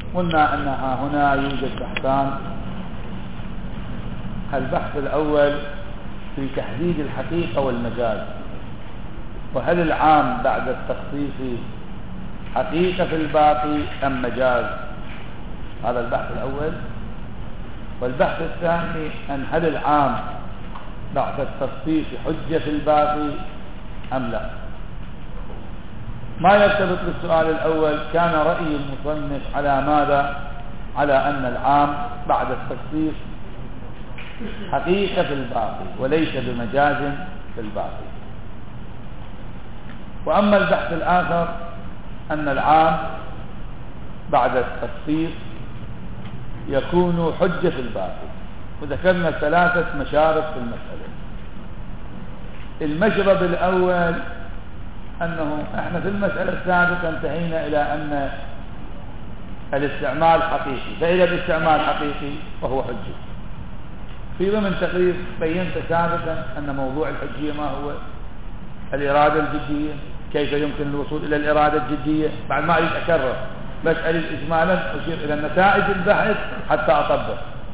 قلنا أنها هنا يوجد بحثان. البحث الأول في تحديد الحقيقة والمجاز، وهل العام بعد التخصيص حقيقة في الباقي أم مجاز؟ هذا البحث الأول. والبحث الثاني أن هل العام بعد التخصيص حجة في الباقي أم لا؟ ما يرتبط بالسؤال الأول، كان رأي المصنف على ماذا؟ على أن العام بعد التخصيص حقيقة في الباقي وليس بمجاز في الباقي. وأما البحث الآخر أن العام بعد التخصيص يكون حجة في الباقي. وذكرنا 3 مشارب في المسألة. المشرب الأول أنه احنا في المسألة السابقة انتهينا إلى أن الاستعمال حقيقي، فإذا الاستعمال حقيقي فهو حجة. في ضمن تقرير بينت سابقا أن موضوع الحجية ما هو؟ الإرادة الجدية. كيف يمكن الوصول إلى الإرادة الجدية؟ بعد ما أريد أكرر، بس أريد إجمالا أشير إلى نتائج البحث حتى أطبق.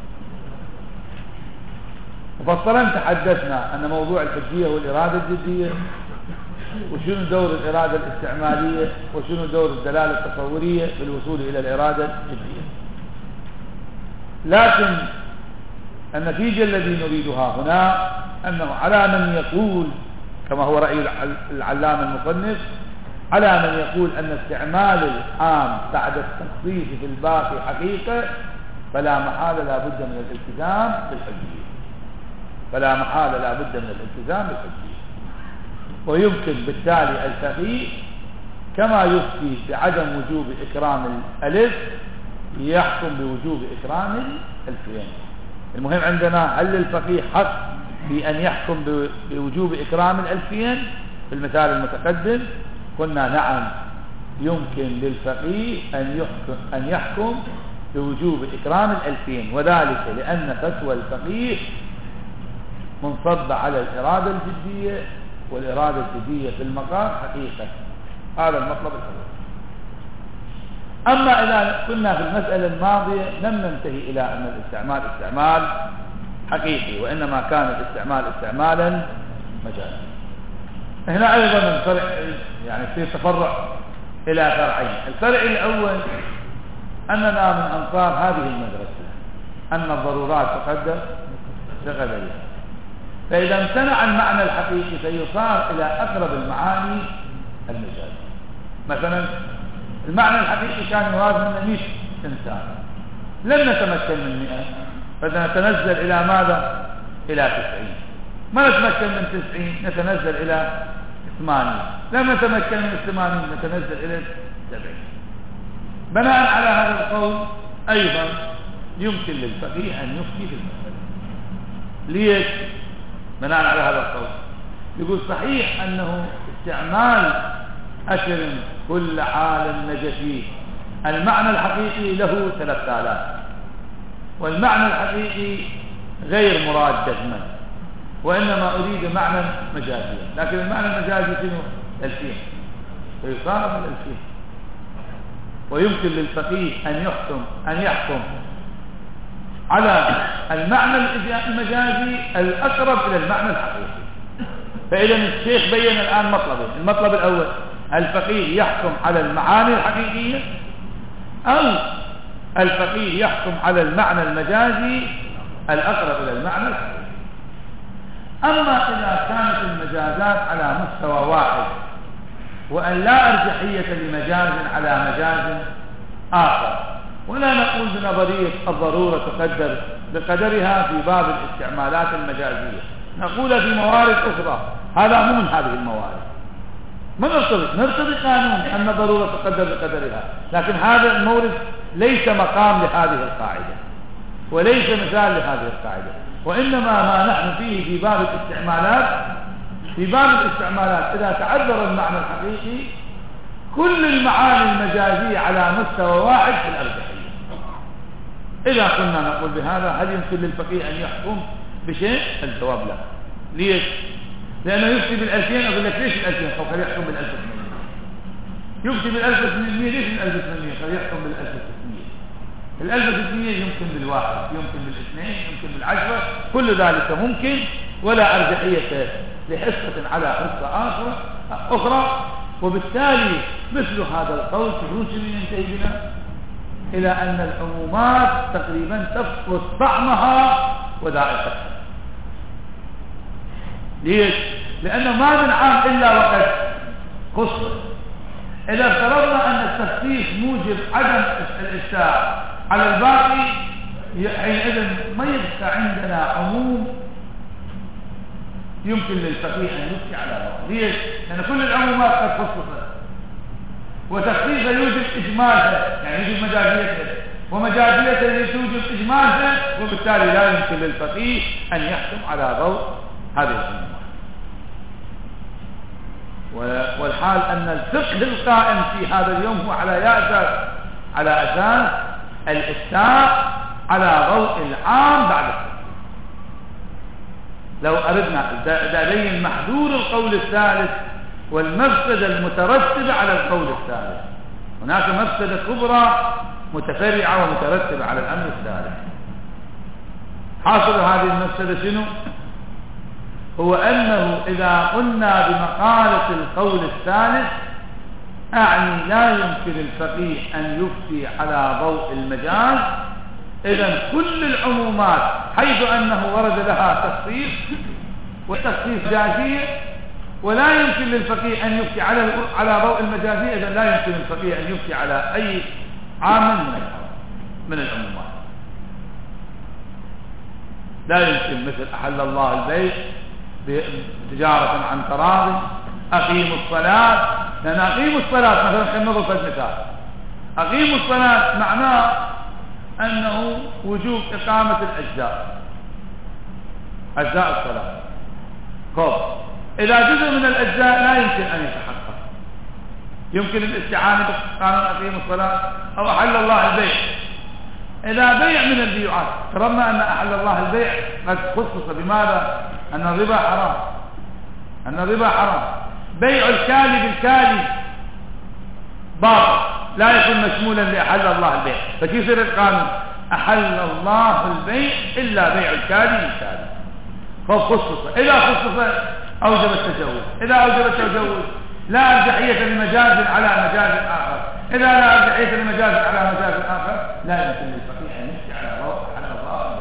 مفصلا تحدثنا أن موضوع الحجية هو الإرادة الجدية، وشنو دور الإرادة الاستعمالية، وشنو دور الدلالة التصورية في الوصول إلى الإرادة الجدية. لكن النتيجة الذي نريدها هنا أنه على من يقول كما هو رأي العلامة المصنف، على من يقول أن استعمال العام بعد التخصيص في الباقي حقيقة، فلا محالة لا بد من الالتزام بالحجية. فلا محالة لا بد من الالتزام بالحجية. ويمكن بالتالي الفقيه كما يفتي بعدم وجوب إكرام الألف يحكم بوجوب إكرام الألفين. المهم عندنا هل الفقيه حق في أن يحكم بوجوب إكرام الألفين في المثال المتقدم؟ قلنا نعم، يمكن للفقيه أن يحكم بوجوب إكرام الألفين، وذلك لأن فتوى الفقيه منصب على الإرادة الجدية، والإرادة الجدية في المقام حقيقة. هذا المطلب الأول. أما إذا كنا في المسألة الماضية لم ننتهي إلى أن الاستعمال استعمال حقيقي، وإنما كان الاستعمال استعمالا مجازا. هنا أيضا من فرع يعني في تفرع إلى فرعين. الفرع الأول أننا من أنصار هذه المدرسة أن الضرورات تقدر بقدرها، فإذا امتنع المعنى الحقيقي فيصار إلى أقرب المعاني المجازية. مثلا المعنى الحقيقي كان يراد منا 100 إنسان، لن نتمكن من 100، فنتنزل إلى ماذا؟ إلى 90. ما نتمكن من 90 نتنزل إلى 80. لم نتمكن من 80 نتنزل إلى 70. بناء على هذا القول أيضا يمكن للفقيه أن يفتي في المسألة. ليش؟ بناء على هذا القول يقول صحيح أنه استعمال أكرم كل عالم نجفي المعنى الحقيقي له 3000، والمعنى الحقيقي غير مراد جزما، وإنما أريد معنى مجازيا، لكن المعنى المجازي شنو؟ 2000، فيصارف 2000. ويمكن للفقيه أن يحكم على المعنى المجازي الأقرب إلى المعنى الحقيقي. فإذا الشيخ بين الآن مطلبين. المطلب الأول الفقيه يحكم على المعاني الحقيقية، أو الفقيه يحكم على المعنى المجازي الأقرب إلى المعنى الحقيقي. أما إذا كانت المجازات على مستوى واحد وأن لا أرجحية لمجاز على مجاز آخر، ولا نقول بنظرية الضرورة تقدر بقدرها في باب الاستعمالات المجازية، نقول في موارد أخرى هذا مو من هذه الموارد. ما نرتضي قانون أن الضرورة تقدر بقدرها، لكن هذا المورد ليس مقام لهذه القاعدة وليس مثال لهذه القاعدة، وإنما ما نحن فيه في باب الاستعمالات إذا تعذر المعنى الحقيقي كل المعاني المجازية على مستوى واحد في الأرجحية. إذا كنا نقول بهذا هل يمكن للفقيه أن يحكم بشيء؟ الجواب لا. ليش؟ لأنه يفتي بال2000. أقول لك ليش ال2000 أو خليه يحكم بال1800؟ يفتي بال1800 ليش ال1800 خليه يحكم بال1600؟ الألف يمكن بالواحد، يمكن بالاثنين، يمكن بالعشرة، كل ذلك ممكن، ولا أرجحية لحصة على حصة أخرى. وبالتالي مثل هذا القول ينتهي بنا إلى أن العمومات تقريبا تفقد طعمها وذائقتها. ليش؟ لأنه ما من عام إلا وقد خصص. إذا افترضنا أن التخصيص موجب عدم الإشاعة على الباقي، حينئذ ما يبقى عندنا عموم يمكن للفقيه أن يفتي على بعض. ليش؟ لأن كل العمومات قد خصصت، وتخصيصها يوجب إجمالها، يعني يوجب مجازيتها، ومجازيتها توجب إجمالها، وبالتالي لا يمكن للفقيه أن يحكم على ضوء هذه العمومات. والحال أن الفقه القائم في هذا اليوم هو على أساس الإفتاء على ضوء العام بعد الفقه. لو أردنا لدي محذور القول الثالث والمفسدة المترتبة على القول الثالث، هناك مفسدة كبرى متفرعة ومترتبة على الأمر الثالث. حاصل هذه المفسدة شنو؟ هو أنه إذا قلنا بمقالة القول الثالث، أعني لا يمكن الفقيه أن يفتي على ضوء المجاز. إذن كل العمومات حيث أنه ورد لها تخصيص، والتخصيص جازية، ولا يمكن للفقيه أن يفتي على ضوء المجازية، إذن لا يمكن للفقيه أن يفتي على أي عامل من العمومات. لا يمكن مثل أحل الله البيع تجارة عن تراض، أقيموا الصلاة. لأن أقيموا الصلاة مثلا خلينا نضرب مثال، أقيموا الصلاة معناه أنه وجوب إقامة أجزاء الصلاة. خب إذا جزء من الأجزاء لا يمكن أن يتحقق، يمكن الاستعانة بقانون أقيموا الصلاة أو أحل الله البيع. إذا بيع من البيوعات، فرضنا أن أحل الله البيع قد خصص بماذا؟ أن الربا حرام، بيع الكالي بالكالي باطل، لا يكون مشمولا لأحل الله البيع. فكيف يصير القانون؟ أحل الله البيع إلا بيع الكالي بالكالي، فخصص. إذا خصص أوجب التجوز، إذا أوجب التجوز لا أرجحية لمجاز على مجاز آخر، إذا لا أرجحية لمجاز على مجاز آخر لا يمكن للفقيه أن يفتي على الله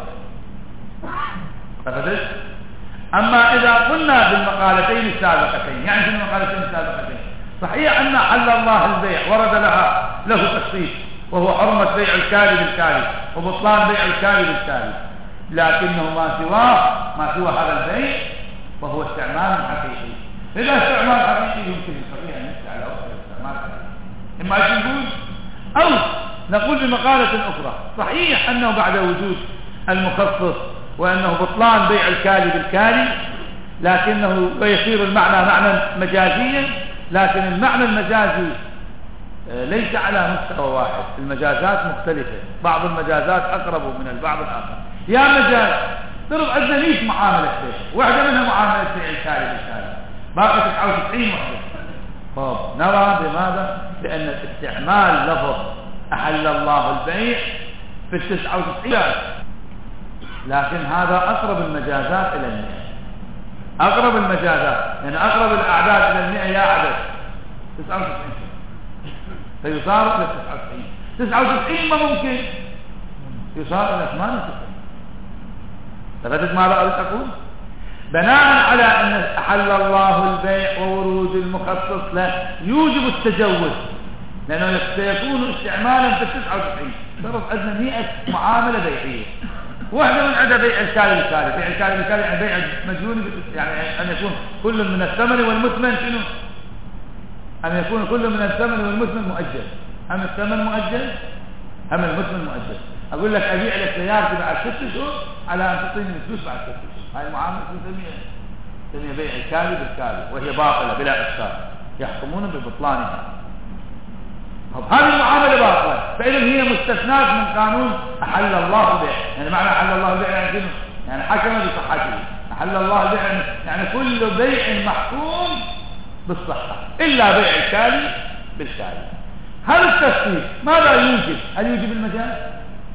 البيع. أما إذا قلنا بالمقالتين السابقتين، يعني في المقالتين السابقتين صحيح أن حل الله البيع ورد له تخصيص، وهو حرمة بيع الكالي بالكالي وبطلان بيع الكالي بالكالي، لكنه ما سوى هذا البيع وهو استعمال حقيقي. إذا استعمال حقيقي يمكن للفقيه أن يفتي على استعمال حقيقي. إما نقول أو نقول بمقالة أخرى صحيح أنه بعد وجود المخصص وأنه بطلان بيع الكالي بالكالي، لكنه يصير المعنى معنى مجازيا، لكن المعنى المجازي ليس على مستوى واحد، المجازات مختلفة، بعض المجازات أقرب من البعض الآخر. يا مجاز ضرب عندنا 100 معاملة بيع، واحدة منها معاملة بيع الكالي بالكالي، باقي 99 وحدة. طب نرى بماذا؟ لأن الاستعمال لفظ أحل الله البيع في 99، لكن هذا أقرب المجازات إلى 100، أقرب المجازات، يعني أقرب الأعداد إلى 100 يا عدد 99، فيصار إلى 99 ما ممكن يصار إلى 98. فقدت ماذا أردت أقول؟ بناء على أن أحل الله البيع وورود المخصص له يوجب التجوز، لأنه سيكون استعمالا في 99. صرف عندنا 100 معاملة بيعية، واحدة من عندها بيع الكالي بالكالي. بيع الكالي بالكالي يعني بيع مجهول، يعني أن يكون كل من الثمن والمثمن شنو؟ أن يكون كل من الثمن والمثمن مؤجل. أم الثمن مؤجل أم المثمن مؤجل. أقول لك أبيع لك سيارتي بعد 6 شهور على أن تعطيني الفلوس بعد 6 شهور. هاي المعاملة تسميها بيع الكالي بالكالي، وهي باطلة بلا إشكال، يحكمون ببطلانها. هذه المعاملة باطلة، فإذا هي مستثناة من قانون أحل الله البيع. يعني معنى أحل الله البيع يعني شنو؟ يعني حكم بصحته. أحل الله البيع يعني كل بيع محكوم بالصحة إلا بيع الكالي بالكالي. هل التخصيص ماذا يوجب؟ هل يوجب المجاز؟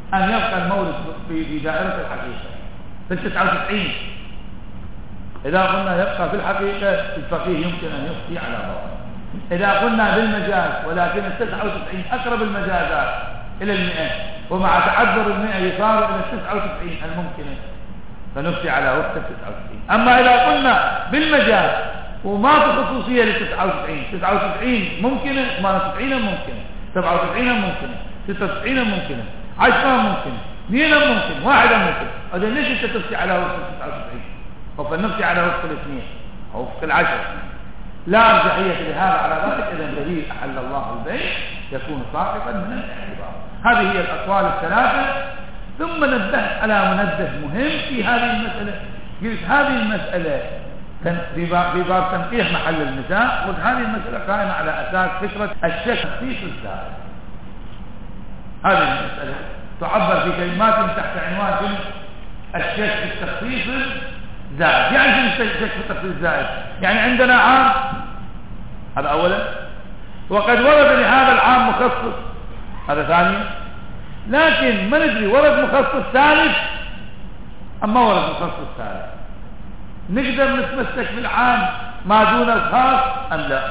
أن يبقى المورد في دائرة الحقيقة في 99. إذا قلنا يبقى في الحقيقة الفقيه يمكن أن يفتي على ضوء. إذا قلنا بالمجاز ولكن 99 أقرب المجازات إلى 100 ومع تعذر 100 يصار إلى 99 الممكنة فنفتي على وفق 99. أما إذا قلنا بالمجاز وما في خصوصية ل 99 ممكنة، 98 ممكنة، 97 ممكنة، 96 ممكنة، 10 ممكنة، 2 ممكن، 1 ممكن. إذا ليش أنت تفتي على وفق 99 أو فنفتي على وفق 2 أو وفق 10؟ لا أرجحية لهذا على ذلك. إذا دليل أحل الله البيع يكون ساقطا من الاعتبار. هذه هي الأقوال الثلاثة. ثم نبهت على منبه مهم في هذه المسألة. قلت هذه المسألة في باب تنقيح محل النزاع، قلت هذه المسألة قائمة على أساس فكرة الشك تخصيص الزائد. هذه المسألة تعبر في كلمات تحت عنوان الشك في التخصيص الزائد. يعني شنو الشك في التخصيص الزائد؟ يعني عندنا عام، هذا أولا، وقد ورد لهذا العام مخصص، هذا ثانيا، لكن ما ندري ورد مخصص ثالث أم ما ورد مخصص ثالث. نقدر نتمسك بالعام ما دون الخاص أم لا؟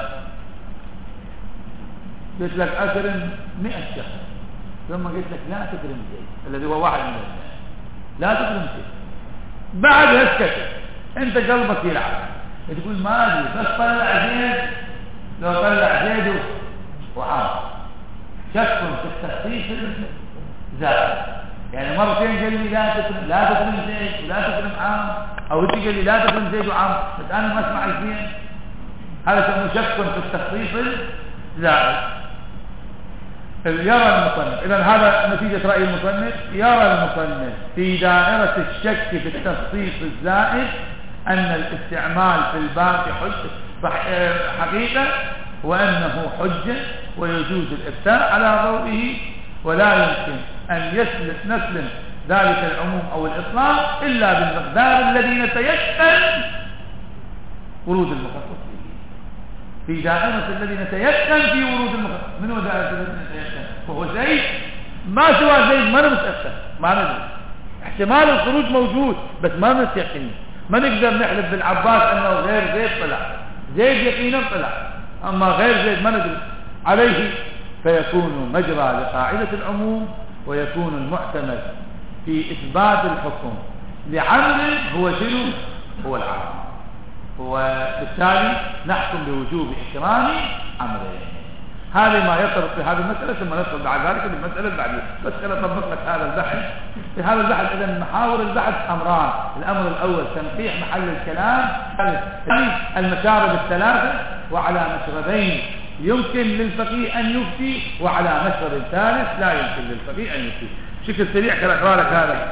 قلت لك أكرم 100 شخص، ثم قلت لك لا تكرم شيء الذي هو 1 من 100، لا تكرم شيء. بعد هسكت انت قلبك يلعب تقول ما ادري، بس طلع زيد، لو طلع زيد وعام شك في التخصيص زائد. يعني مرتين قال لي لا تكرم زيد ولا تكرم عام، او انت قال لي لا تكرم زيد وعام بس انا ما اسمع الاثنين، هذا يسمى شك في التخصيص زائد. يرى المصنف، إذن هذا نتيجة رأي المصنف، يرى المصنف في دائرة الشك في التخصيص الزائد أن الاستعمال في الباقي حقيقة، وأنه حجة ويجوز الإفتاء على ضوئه، ولا يمكن أن نسلم ذلك العموم أو الإطلاق إلا بالمقدار الذي نتيقن ورود المخصص في دائرة الذي نتيقن في ورود المخصص. من هو دائرة الذي نتيقن؟ وهو زيد، ما سوى زيد ما نتيقن، ما ندري، احتمال الخروج موجود بس ما نتيقن. ما نقدر نحلف بالعباس أنه غير زيد طلع، زيد يقينا طلع، أما غير زيد ما ندري عليه، فيكون مجرى لقاعدة العموم، ويكون المعتمد في إثبات الحكم لعمل هو شنو؟ هو العام، وبالتالي نحكم بوجوب احترام امرين. هذا ما يطرق في هذه المسألة، ثم ندخل بعد ذلك بالمسألة البعدية. بس أنا أطبق لك هذا البحث. في هذا البحث إذن محاور البحث أمران: الأمر الأول تنقيح محل الكلام، الثاني المشارب الثلاثة، وعلى مشربين يمكن للفقيه أن يفتي، وعلى مشرب ثالث لا يمكن للفقيه أن يفتي. بشكل سريع كان أقرأ لك هذا.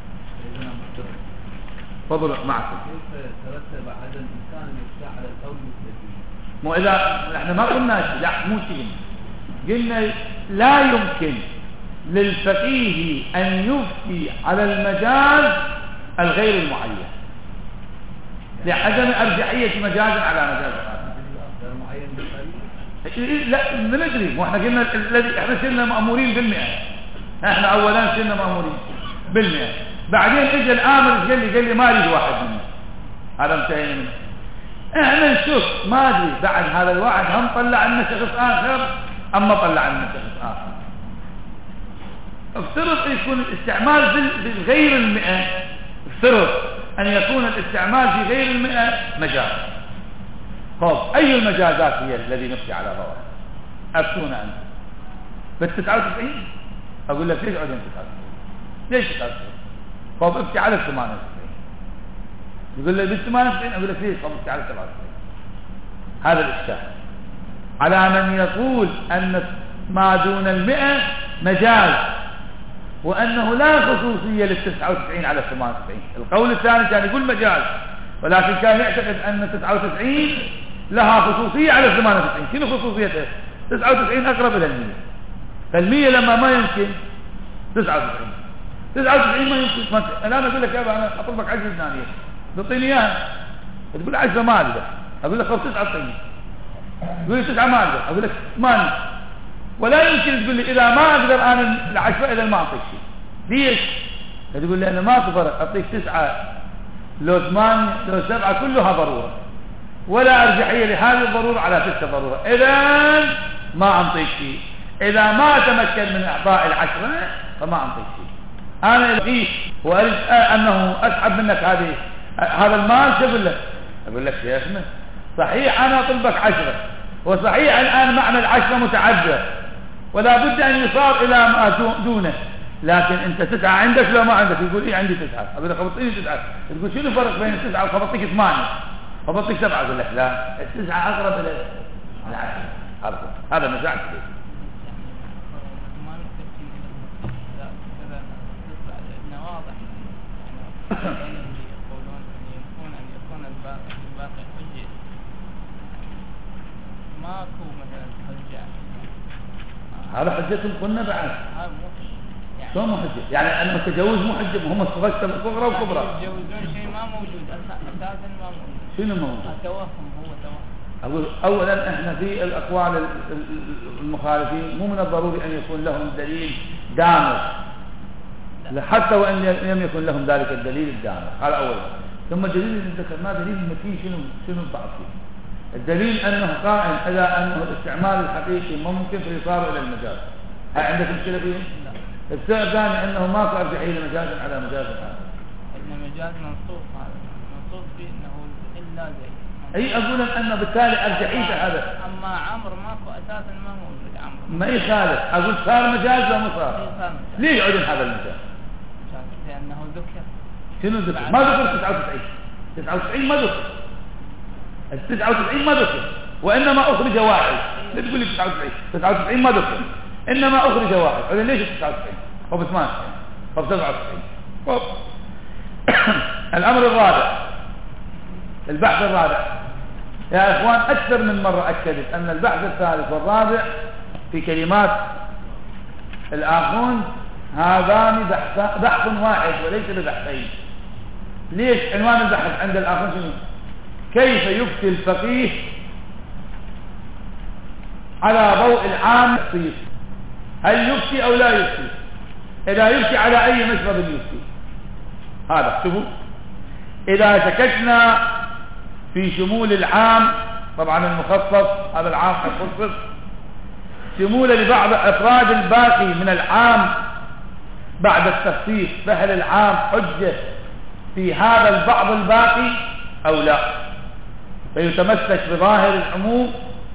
تفضل معكم. كيف ترتب على الإنسان الإفتاء على القول المستفيد؟ مو إذا احنا ما قلنا شيء، لا مو شيء، قلنا لا يمكن للفقيه أن يفتي على المجاز الغير المعين لعدم أرجحية مجاز على مجاز غير معين بالقليل. لا ما ندري، مو احنا قلنا الذي احنا صرنا مأمورين بالمئة، احنا أولا صرنا مأمورين بالمئة، بعدين اجى الآمر قال لي ما اريد واحد منه، هذا انتهينا منه. احنا نشوف ما ادري بعد هذا الواحد هم طلع لنا شخص اخر اما طلع لنا شخص اخر. افترض يكون الاستعمال في غير المئة، افترض ان يكون الاستعمال في غير المئة مجاز. طب اي المجازات هي الذي نفتي على ضوءها؟ افتونا انت. بال 99 اقول لك ليش عدم 99؟ ليش 99؟ طب افتي على 98. يقول لي بال 98 اقول لك ليش؟ طب افتي على 97. هذا الاشكال على من يقول ان ما دون 100 مجاز، وانه لا خصوصيه لل 99 على 98. القول الثاني كان يقول مجاز، ولكن كان يعتقد ان 99 لها خصوصيه على 98. شنو خصوصيتها؟ 99 اقرب الى 100، فال100 لما ما يمكن 99 ما يمكن. الان اقول لك يا ابا انا اطلبك 10 ثانيه تعطيني اياها، تقول 10 ما اقدر، اقول لك 99. تقول لي 9 ما اقدر، اقول لك 8. ولا يمكن تقول لي اذا ما اقدر انا ال10 اذا ما اعطيك شيء. ليش؟ تقول لي أنا ماكو فرق، أعطيك 9 لو 8 لو 7 كلها ضرورة، ولا أرجحية لهذه الضرورة على تلك الضرورة، إذن ما أعطيك شيء. إذا ما أتمكن من إعطاء 10 فما أعطيك شيء. أنا أبغيك وأريد أنه أسحب منك هذا المال، شو أقول لك شيخنا صحيح أنا أطلبك 10، وصحيح الآن معنى 10 متعذر ولا بد أن يصار إلى ما دونه، لكن أنت 9 عندك لو ما عندك. يقول إيه عندي 9، أقول لك خبطيني 9. تقول شنو الفرق بين 9 وخبطيك 8 خبطيك 7؟ أقول لك لا، 9 أقرب إلى 10. هذا مزاج ليه. يقولون أن يكون الباقي حجة، ماكو مثلا حجة. هذا حجة قلنا بعد. شو مو حجة؟ يعني المتجوز مو حجة، هم صغرى وكبرى. يتجوزون شيء ما موجود أساسا، ما موجود. شنو موجود؟ التوهم، هو توهم. أقول أولا إحنا في الأقوال المخالفين مو من الضروري أن يكون لهم دليل دامغ، حتى وإن لم يكن لهم ذلك الدليل الدامغ. هذا أولا. ثم الدليل اللي ذكرناه دليل متين. شنو الضعف فيه؟ الدليل أنه قائم إلى أنه الاستعمال الحقيقي ممكن فيصار إلى المجاز. هل عندك مشكلة فيه؟ السبب الثاني أنه ماكو أرجحية لمجاز على مجاز هذا. إن مجاز منصوص، هذا منصوص فيه أنه إلا زي. أي أقول أنه بالتالي أرجحيته هذا. أما عمرو ماكو أساسا، ما موجود عمرو. ما يخالف. أقول صار مجاز ولا مو صار؟ ليه يعود هذا المجاز؟ لأنه ذكر. شنو ذكر؟ ما ذكر 99. 99 ما ذكر. 99 ما ذكر، وإنما أخرج واحد. لا تقول لي 99 ما ذكر، إنما أخرج واحد. إذن ليش 99 أو 98 أو 97؟ الأمر الرابع، البحث الرابع يا إخوان، أكثر من مرة أكدت أن البحث الثالث والرابع في كلمات الآخون هذان بحث واحد وليس ببحثين. ليش عنوان البحث عند الآخون شنو؟ كيف يفتي الفقيه على ضوء العام التخصيص؟ هل يفتي أو لا يفتي؟ إذا يفتي على أي مشرب يفتي؟ هذا شوفوا، إذا شككنا في شمول العام، طبعا المخصص هذا العام الخصص، شمول لبعض أفراد الباقي من العام بعد التخصيص، فهل العام حجة في هذا البعض الباقي أو لا؟ فيتمسك بظاهر العموم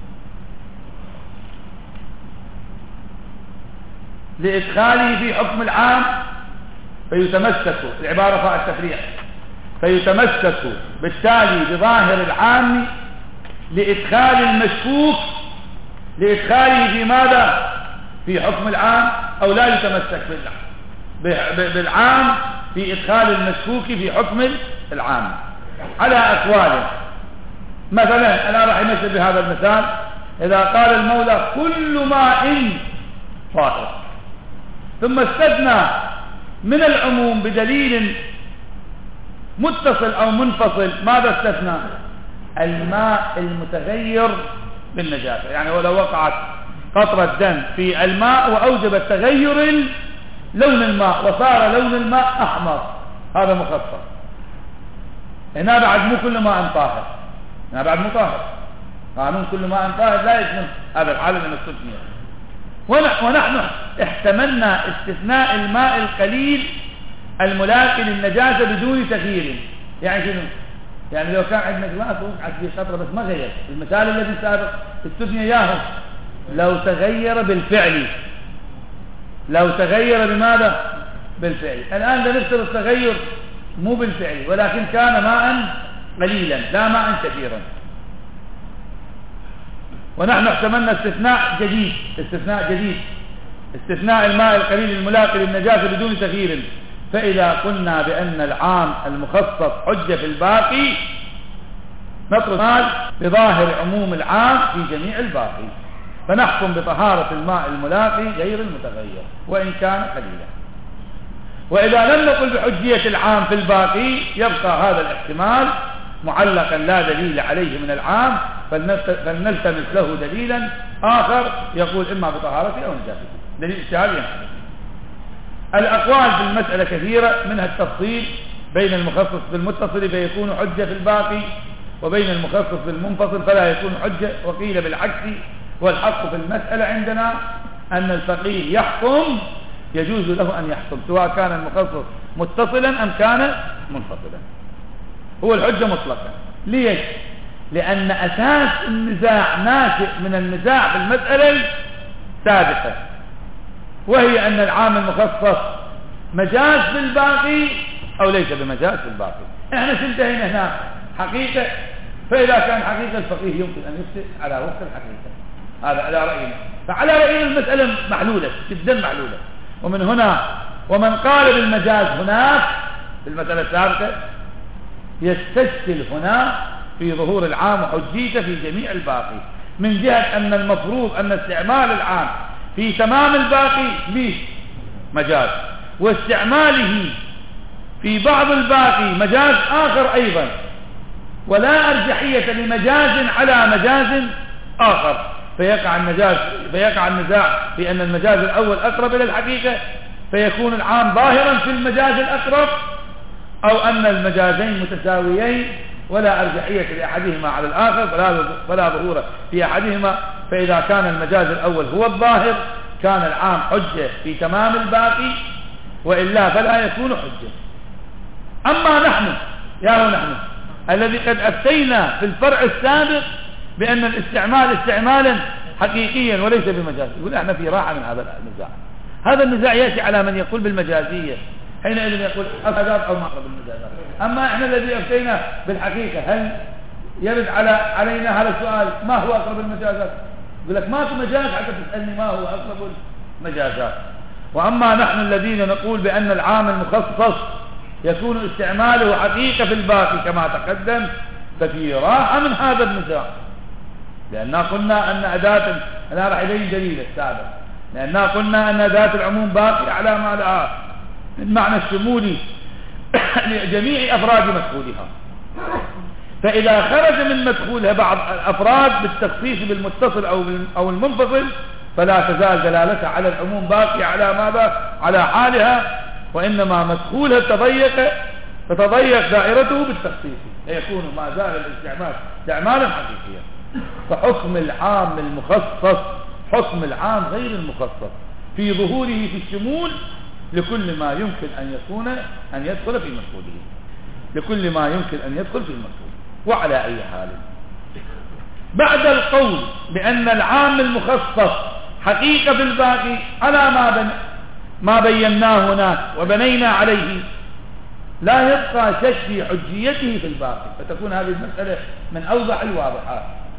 لإدخاله في حكم العام، فيتمسك العبارة فاء التفريع، فيتمسك بالتالي بظاهر العام لإدخال المشكوك، لإدخاله في ماذا؟ في حكم العام، أو لا يتمسك بالعام في إدخال المشكوك في حكم العام على أقوال. مثلا أنا راح أمثل بهذا المثال، إذا قال المولى كل ماء طاهر، ثم استثنى من العموم بدليل متصل أو منفصل، ماذا استثنى؟ الماء المتغير بالنجاسة. يعني ولو وقعت قطرة دم في الماء وأوجب تغير لون الماء وصار لون الماء أحمر، هذا مخصص. هنا بعد مو كل ماء طاهر، هنا بعد مو طاهر، قانون كل ماء طاهر لا يشمل هذا الحالة من السنية. ونحن احتملنا استثناء الماء القليل الملاقي للنجاسة بدون تغيير. يعني شنو؟ يعني لو كان عندنا جلاس وقعت فيه قطرة بس ما غير، المثال الذي سابق استثني اياه، لو تغير بالفعل، لو تغير بماذا؟ بالفعل. الآن لنفترض التغير مو بالفعل، ولكن كان ماء قليلا لا ماء كثيرا، ونحن احتملنا استثناء جديد، استثناء الماء القليل الملاقي للنجاسة بدون تغيير. فإذا قلنا بأن العام المخصص حجة في الباقي، نطرد بظاهر عموم العام في جميع الباقي، فنحكم بطهارة الماء الملاقي غير المتغير وإن كان قليلا. وإذا لم نقل بحجية العام في الباقي، يبقى هذا الاحتمال معلقا لا دليل عليه من العام، فلنلتمس له دليلا آخر يقول إما بطهارته أو نجاسته، دليل اجتهادي. الأقوال في المسألة كثيرة، منها التفصيل بين المخصص بالمتصل فيكون حجة في الباقي، وبين المخصص بالمنفصل فلا يكون حجة، وقيل بالعكس. والحق في المسألة عندنا أن الفقيه يحكم، يجوز له أن يحكم سواء كان المخصص متصلا أم كان منفصلا، هو الحجة مطلقا. ليش؟ لأن أساس النزاع ناشئ من النزاع في المسألة السابقة، وهي أن العام المخصص مجاز في الباقي أو ليس بمجاز في الباقي. احنا انتهينا هنا حقيقة، فإذا كان حقيقة الفقيه يمكن أن يفتي على وفق الحقيقة، هذا على رأينا. فعلى رأينا المسألة محلولة جدا محلولة. ومن هنا ومن قال بالمجاز هناك في المسألة السابقة يستشكل هنا في ظهور العام وحجيته في جميع الباقي، من جهة أن المفروض أن استعمال العام في تمام الباقي به مجاز، واستعماله في بعض الباقي مجاز آخر أيضا، ولا أرجحية لمجاز على مجاز آخر، فيقع النزاع في أن المجاز الأول أقرب إلى الحقيقة فيكون العام ظاهرا في المجاز الأقرب، أو أن المجازين متساويين ولا أرجحية لأحدهما على الآخر فلا ظهور في أحدهما، فإذا كان المجاز الأول هو الظاهر كان العام حجة في تمام الباقي، وإلا فلا يكون حجة. أما نحن الذي قد أفتينا في الفرع السابق بأن الاستعمال استعمالا حقيقيا وليس بمجاز، يقول احنا في راحة من هذا النزاع. هذا النزاع يأتي على من يقول بالمجازية، حينئذ يقول المجاز أو ما أقرب المجازات. أما احنا الذي أفتينا بالحقيقة، هل يرد علينا هذا السؤال ما هو أقرب المجازات؟ يقول لك ما في مجاز حتى تسألني ما هو أقرب المجازات. وأما نحن الذين نقول بأن العام المخصص يكون استعماله حقيقة في الباقي كما تقدم، ففي راحة من هذا النزاع، لأننا قلنا أن أداة، أنا راح يبين دليل السابق، لأننا قلنا أن أداة العموم باقي على ما لها من معنى الشمولي لجميع أفراد مدخولها، فإذا خرج من مدخولها بعض الأفراد بالتخصيص بالمتصل أو المنفصل فلا تزال دلالتها على العموم باقي على ماذا؟ على حالها، وإنما مدخولها تتضيق دائرته بالتخصيص، فيكون ما زال الاستعمال استعمالا حقيقيا. فحكم العام المخصص حكم العام غير المخصص في ظهوره في الشمول لكل ما يمكن أن يدخل في مدخوله، لكل ما يمكن أن يدخل في المدخول. وعلى أي حال بعد القول بأن العام المخصص حقيقة في الباقي على ما بيناه هناك وبنينا عليه، لا يبقى شك في حجيته في الباقي، فتكون هذه المسألة من أوضح الواضحات.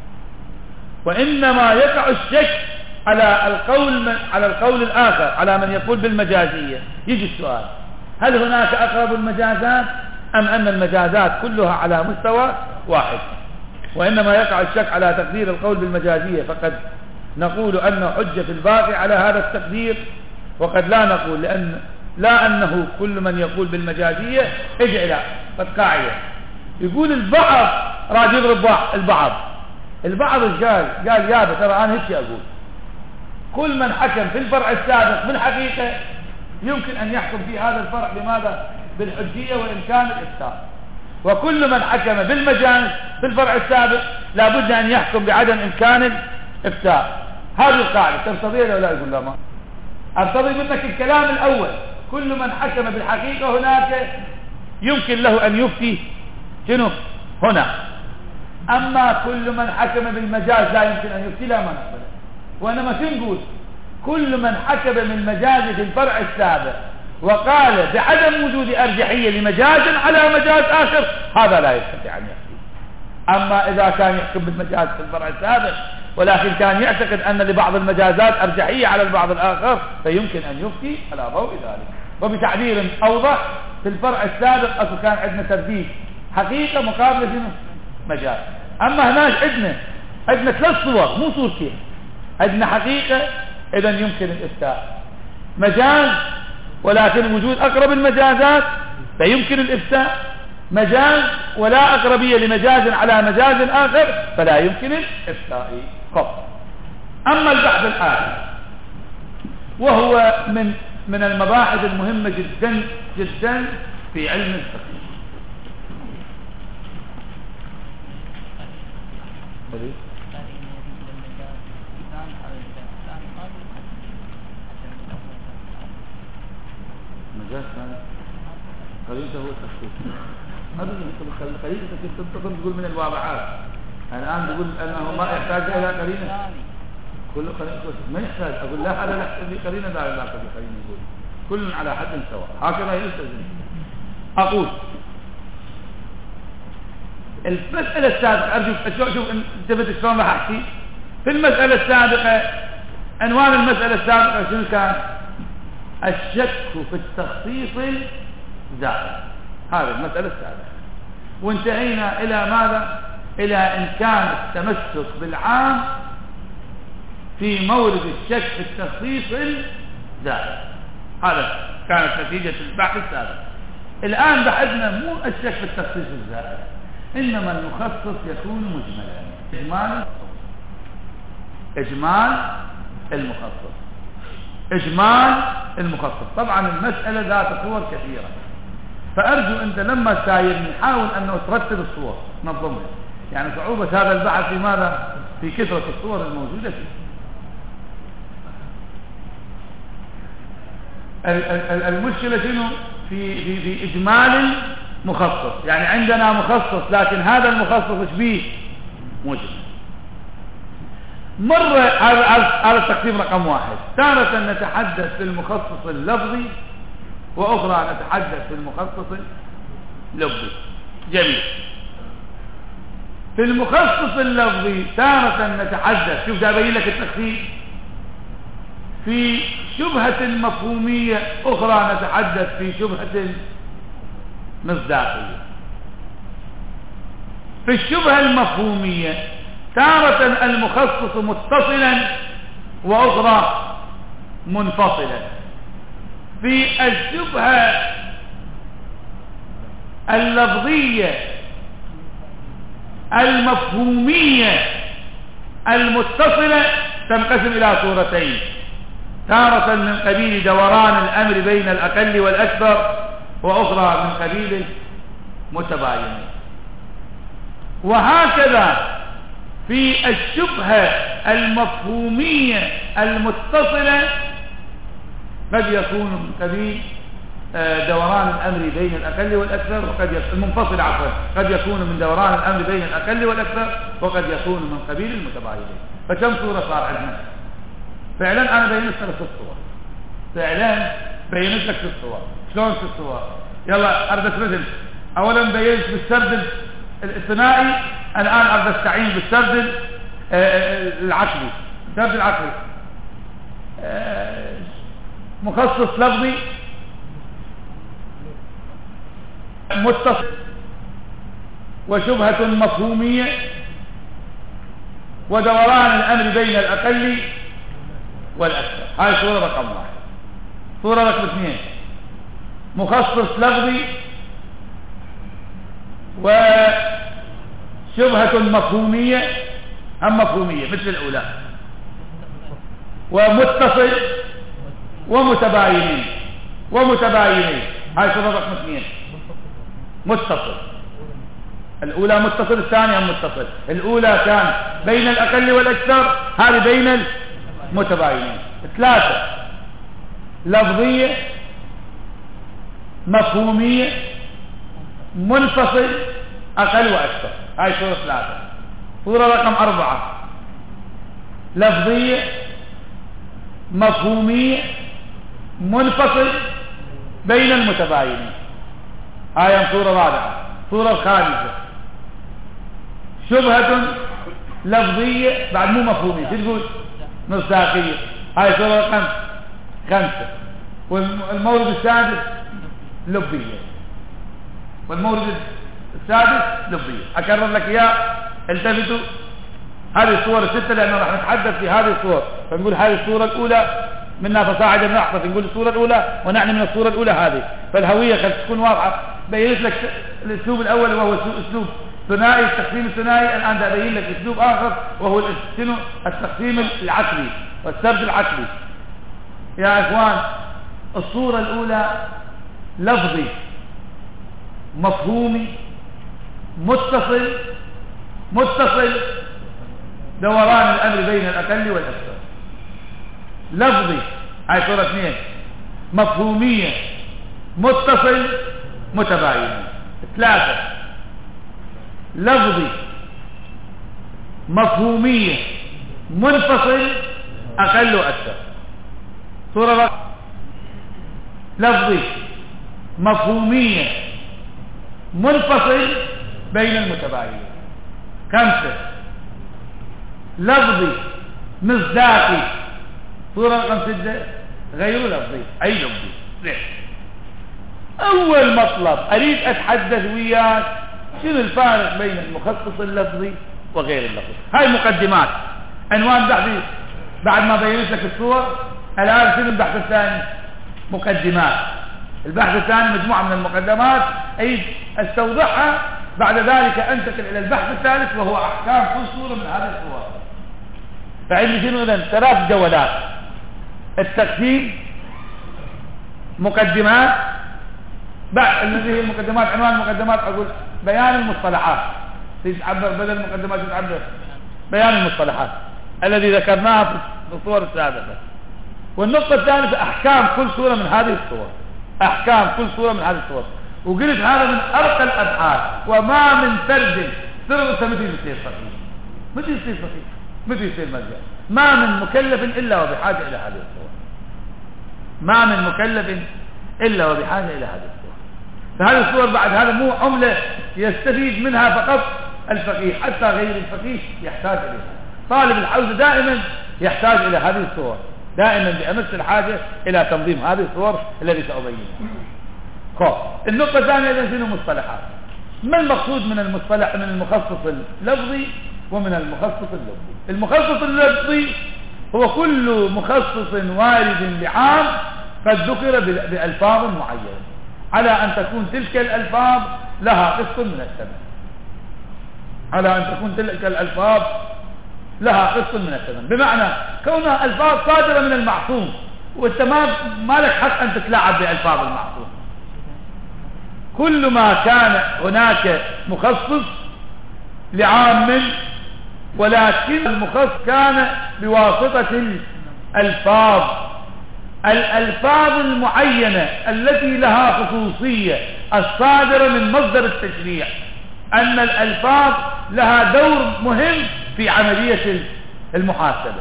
وإنما يقع الشك على القول الآخر، على من يقول بالمجازية. يجي السؤال: هل هناك أقرب المجازات أم أن المجازات كلها على مستوى واحد؟ وإنما يقع الشك على تقدير القول بالمجازية، فقد نقول أنه حجة في الباقي على هذا التقدير، وقد لا نقول، لا أنه كل من يقول بالمجازية لا، قد قاعدة يقول البعض راح يضرب البعض قال يا ترى أنا هيك أقول كل من حكم في الفرع السابق بالحقيقة يمكن أن يحكم في هذا الفرع بماذا؟ بالحجية وإمكان الإفتاء، وكل من حكم بالمجاز في الفرع السابق لابد أن يحكم بعدم إمكان الإفتاء. هذه القاعدة ترتضيها ولا يقول لا؟ ما أرتضي منك الكلام الأول، كل من حكم بالحقيقة هناك يمكن له أن يفتي شنو هنا، أما كل من حكم بالمجاز لا يمكن أن يفتي، لا ما نقبل. وإنما تنقول كل من حكم بالمجاز في الفرع السابق وقال بعدم وجود أرجحية لمجاز على مجاز آخر، هذا لا يستطيع أن يفتي. أما إذا كان يحكم بالمجاز في الفرع السابق ولكن كان يعتقد أن لبعض المجازات أرجحية على البعض الآخر فيمكن أن يفتي على ضوء ذلك. وبتعبير أوضح، في الفرع السابق أكو كان عندنا ترديد حقيقة مقابلة مجاز، أما هناك عندنا 3 صور مو صورتين، عندنا حقيقة إذن يمكن الإفتاء، مجاز ولكن وجود أقرب المجازات فيمكن الإفتاء، مجاز ولا أقربية لمجاز على مجاز آخر فلا يمكن الإفتاء. أما البحث الآخر وهو من من المباحث المهمة جدا جدا في علم الفقه. مجاز هذا قرينته هو التخصيص. هذا قرينته كيف تنتظر تقول من الواضعات. الآن تقول أنه ما يحتاج إلى قرينة. كل قرينة ما يحتاج. أقول لا هذا لا يحتاج قرينة لا علاقة بقرينة. يقول كل على حد سواء. هكذا يلتزم. أقول المسألة السابقة أرجو شوف انتبهت شلون راح أحكي. في المسألة السابقة عنوان المسألة السابقة شنو كان؟ الشك في التخصيص الزائد. هذه المسألة السابقة. وانتهينا إلى ماذا؟ إلى إمكان التمسك بالعام في مورد الشك في التخصيص الزائد. هذا كانت نتيجة البحث السابق. الآن بحثنا مو الشك في التخصيص الزائد، إنما المخصص يكون مجملا. إجمال المخصص. إجمال المخصص. طبعا المسألة ذات صور كثيرة، فأرجو أنت لما تسايرني حاول أنه ترتب الصور تنظمها. يعني صعوبة هذا البحث في ماذا؟ في كثرة الصور الموجودة فيه. المشكلة شنو؟ في إجمال المخصص. يعني عندنا مخصص لكن هذا المخصص ايش بيه؟ مجمل. مرة على التقسيم رقم 1 تارة نتحدث في المخصص اللفظي وأخرى نتحدث في المخصص اللفظي. جميل. في المخصص اللفظي تارة نتحدث، شوف ده أبين لك التقسيم، في شبهة مفهومية، أخرى نتحدث في شبهة مصداقية. في الشبهة المفهومية تارة المخصص متصلا وأخرى منفصلا. في الشبهة اللفظية المفهومية المتصلة تنقسم إلى صورتين، تارة من قبيل دوران الأمر بين الأقل والأكثر، وأخرى من قبيل متباينين. وهكذا في الشبهة المفهومية المتصلة قد يكون من قبيل دوران الأمر بين الأقل والأكثر، وقد يكون المنفصل عفوا قد يكون من دوران الأمر بين الأقل والأكثر، وقد يكون من قبيل المتباينين. فكم صورة صار عندنا؟ فعلا أنا بينت لك الصور، فعلا بينت لك الصور. شلون في الصور؟ يلا أرد مثل. أولا بينت بالسرد الثنائي، الآن أرد استعين بالسرد العقلي. السرد العقلي مخصص لفظي متصل وشبهة مفهومية ودوران الأمر بين الأقل والأكثر. هاي صورة رقم 1. صورة رقم 2 مخصص لفظي وشبهة مفهومية، هم مفهومية مثل الأولى، ومتصل ومتباينين. هاي صورة رقم 2 متصل. الأولى متصل، الثانية متصل. الأولى كان بين الأقل والأكثر، هذه بين المتباينين. 3 لفظية مفهومية منفصل أقل وأكثر. هاي صورة 3. صورة رقم 4 لفظية مفهومية منفصل بين المتباينين. هاي صورة 4. صورة 5 شبهة لفظية بعد مو مفهومية، شو تقول؟ مصداقية. هاي صورة رقم 5. والمورد السادس لفظية. أكرر لك إياه، التفتوا. هذه الصور ال6 لأنه راح نتحدث في هذه الصور، فنقول هذه الصورة الأولى منها فصاعدا نحفظ، نقول الصورة الأولى ونعني من الصورة الأولى هذه. فالهوية خلت تكون واضحة. بينت لك الأسلوب الأول وهو أسلوب ثنائي، التقسيم الثنائي. الآن أبين لك أسلوب آخر وهو التقسيم العقلي والسرد العقلي. يا إخوان الصورة الأولى لفظي مفهومي متصل دوران الأمر بين الأقل والأكثر. لفظي هاي صورة 2. مفهومية متصل متباين. 3. لفظي مفهومية منفصل أقل وأكثر. صورة لفظي مفهومية منفصل بين المتباينين. 5. لفظي مصداقي. صورة رقم 6 غير لفظي أي لفظي. ليش؟ أول مطلب أريد أتحدث وياك شنو الفارق بين المخصص اللفظي وغير اللفظي. هاي مقدمات عنوان بحثي. بعد ما بينت لك الصور الآن شنو البحث الثاني؟ مقدمات. البحث الثاني مجموعة من المقدمات أريد أستوضحها، بعد ذلك أنتقل إلى البحث الثالث وهو أحكام كل صورة من هذه الصور. فعندي شنو إذن 3 جولات: التقسيم، مقدمات، الذي هي المقدمات عنوان المقدمات أقول بيان المصطلحات، تتعبر بدل المقدمات تتعبر بيان المصطلحات الذي ذكرناها في الصور السابقة. والنقطة الثالثة أحكام كل صورة من هذه الصور. أحكام كل صورة من هذه الصور. وقلت هذا من أرقى الأبحاث، وما من فرد ثلث مثل يصير فقيه، مثل يصير فقيه، مثل يصير مرجع. ما من مكلف إلا وبحاجة إلى هذه الصور. ما من مكلف إلا وبحاجة إلى هذه الصور. فهذه الصور بعد هذا مو عملة يستفيد منها فقط الفقيه، حتى غير الفقيه يحتاج إليها. طالب الحوزة دائما يحتاج إلى هذه الصور، دائما بأمس الحاجة إلى تنظيم هذه الصور التي سأبينها. النقطة الثانية إذن شنو مصطلحات؟ ما المقصود من المصطلح من المخصص اللفظي ومن المخصص اللفظي؟ المخصص اللفظي هو كل مخصص وارد لعام قد ذكر بألفاظ معينة، على أن تكون تلك الألفاظ لها قسط من الثمن. على أن تكون تلك الألفاظ لها قسط من الثمن، بمعنى كونها ألفاظ صادرة من المعصوم، وانت ما لك حق أن تتلاعب بألفاظ المعصوم. كل ما كان هناك مخصص لعام، ولكن المخصص كان بواسطة الألفاظ المعينة التي لها خصوصية الصادرة من مصدر التشريع، أن الألفاظ لها دور مهم في عملية المحاسبة.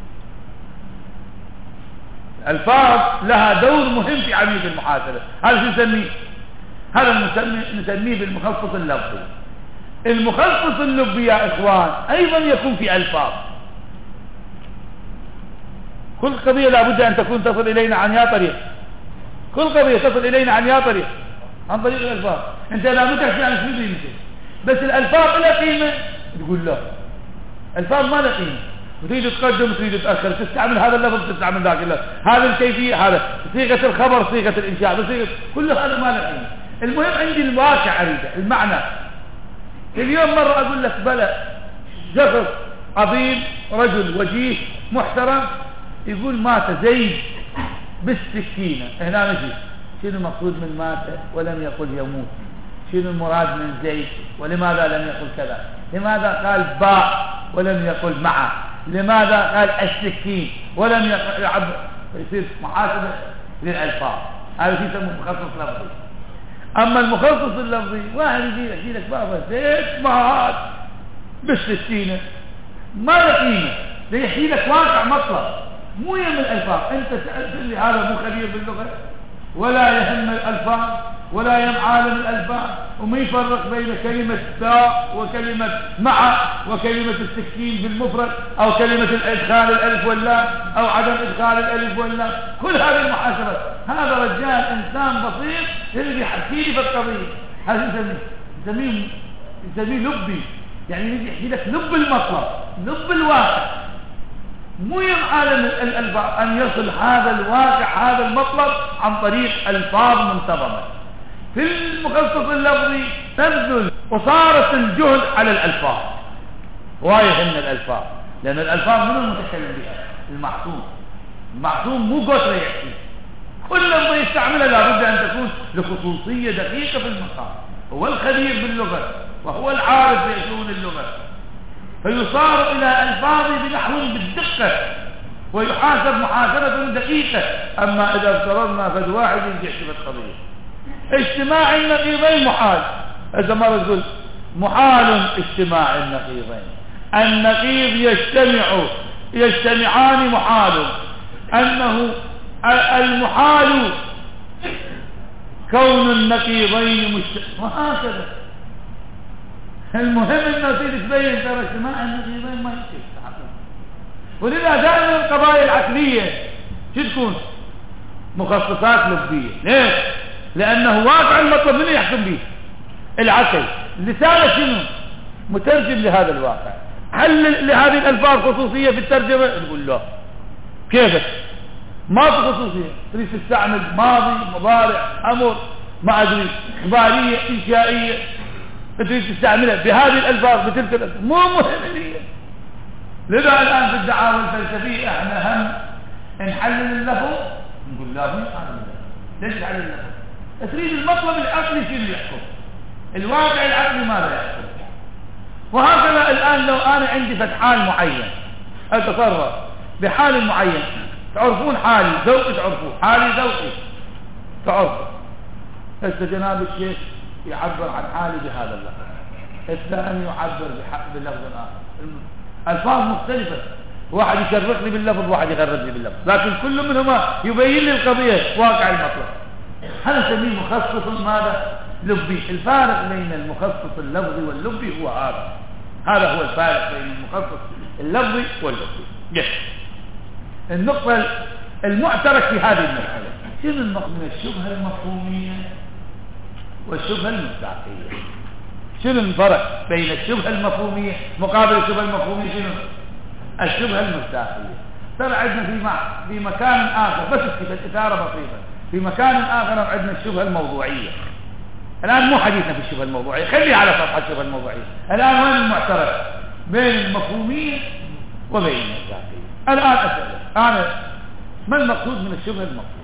الألفاظ لها دور مهم في عملية المحاسبة. هذا نسميه، هذا نسميه بالمخصص اللفظي. المخصص اللفظي يا إخوان أيضا يكون في ألفاظ. كل قضية لابد أن تكون تصل إلينا عن يا طريق. كل قضية تصل إلينا عن يا طريق، عن طريق الألفاظ. أنت لا تحكي عن شنو قيمته، بس الألفاظ لها قيمة تقول لا، الألفاظ ما لها قيمة، وتريد تقدم تريد تأخر، تستعمل هذا اللفظ تستعمل ذاك اللفظ، هذا الكيفية، هذا صيغة الخبر، صيغة الإنشاء، كل هذا ما له قيمة. المهم عندي الواقع أريده، المعنى. اليوم مرة أقول لك بلى شخص عظيم، رجل وجيه محترم، يقول مات زيد بالسكينة. هنا نجي شنو المقصود من مات ولم يقل يموت؟ شنو المراد من زيد؟ ولماذا لم يقل كذا؟ لماذا قال باء ولم يقل معه؟ لماذا قال السكين ولم يعبر؟ يصير محاسبة للألفاظ. هذا شيء يسموه مخصص لفظي. أما المخصص اللفظي واحد يجي يحكي لك بابا زيد مات بالسكينة، ما له قيمة، يحكي لك واقع مطلق مو يهم الألفاظ. أنت سألت لي هذا مو خبير باللغة ولا يهم الألفاظ ولا يهم عالم الألفاظ، وما يفرق بين كلمة باء وكلمة مع وكلمة السكين بالمفرد، أو كلمة الإدخال الألف واللام أو عدم إدخال الألف واللام. كل هذه المحاسبات. هذا رجال إنسان بسيط اللي يحكي لي في القضية. هذا نسميه لبي، يعني يجي يحكي لك لب المطلب، لب الواقع. مو يم عالم الألفاظ أن يصل هذا الواقع هذا المطلب عن طريق ألفاظ منتظمة. في المخصص اللفظي تبذل وصارت الجهد على الألفاظ، وايه من الألفاظ، لأن الألفاظ من المتكلم بها؟ المعصوم. المعصوم مو قطر يحكي، واللفظ يستعملها لابد أن تكون لخصوصية دقيقة في المقام. هو الخبير باللغة وهو العارف بشؤون اللغة، فيصار إلى ألفاظ بنحو بالدقة ويحاسب محاسبة دقيقة. أما إذا افترضنا فد واحد ينجح في القضية اجتماع النقيضين محال، إذا ما تقول محال اجتماع النقيضين، النقيض يجتمعان محال، أنه المحال كون النقيضين وهكذا. المهم أنه تبين ترى اجتماع النقيضين ما يصير. ولذا دائما القضايا العقلية شو تكون؟ مخصصات لفظية. ليش؟ لأنه واقع المطلب من يحكم به العقل. لسانه شنو؟ مترجم لهذا الواقع. هل لهذه الألفاظ خصوصية في الترجمة؟ نقول لا. كيف؟ ما في خصوصية. تريد تستعمل ماضي مضارع أمر ما أدري إخبارية إنشائية، تريد تستعملها بهذه الألفاظ بتلك الألفاظ مو مهم لي. لذا الآن في الدعاوى الفلسفية احنا هم نحلل اللفظ نقول لا مش نحلل اللفظ. ليش نحلل اللفظ؟ تريد المطلب العقلي شنو يحكم، الواقع العقلي ماذا يحكم. وهكذا الآن لو أنا عندي حال معين أتصرف بحال معين، تعرفون حالي ذوقي، تعرفون حالي ذوقي تعرفون. هسه جناب الشيخ يعبر عن حالي بهذا اللفظ، الثاني يعبر باللفظ الآخر، ألفاظ مختلفة، واحد يشرح لي باللفظ واحد يغرد لي باللفظ، لكن كل منهما يبين لي القضية واقع المطلب. هذا نسميه مخصص ماذا؟ لفظي. الفارق بين المخصص اللفظي واللفظي هو هذا هو الفارق بين المخصص اللفظي واللفظي. النقطة المعترك في هذه المسألة شنو النقطة من الشبهة المفهومية والشبهة المصداقية؟ شنو الفرق بين الشبهة المفهومية مقابل الشبهة المفهومية؟ شنو الشبهة المصداقية؟ ترى عندنا في مكان آخر، بس إثارة بسيطة، في مكان آخر عندنا الشبهة الموضوعية. الآن مو حديثنا في الشبهة الموضوعية، خلي على سطح الشبهة الموضوعية. الآن وين المعترك بين المفهومية وبين المصداقية؟ الآن أسألك أنا ما المقصود من الشبهة المفهومية؟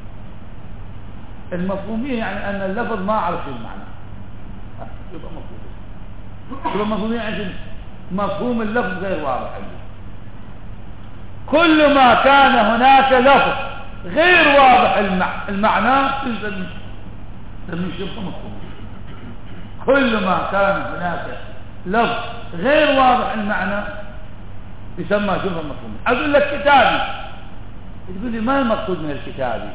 المفهومية يعني أن اللفظ ما أعرف شو المعنى، يبقى مفهومية. يبقى مفهومية عندنا مفهوم اللفظ غير واضح عندنا. كل ما كان هناك لفظ غير واضح المعنى نسميه شبهة مفهومية. كل ما كان هناك لفظ غير واضح المعنى يسمى شبهة مفهومية. أقول لك كتابي، تقول لي ما المقصود من الكتابي؟